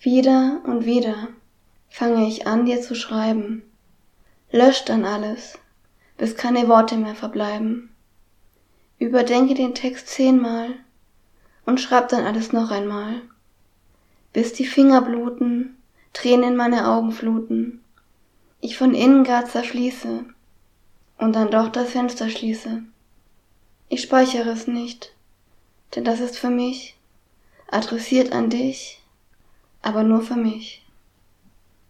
Wieder und wieder fange ich an, dir zu schreiben. Lösch dann alles, bis keine Worte mehr verbleiben. Überdenke den Text 10-mal und schreib dann alles noch einmal. Bis die Finger bluten, Tränen in meine Augen fluten, ich von innen gar zerfließe und dann doch das Fenster schließe. Ich speichere es nicht, denn das ist für mich, adressiert an dich, aber nur für mich.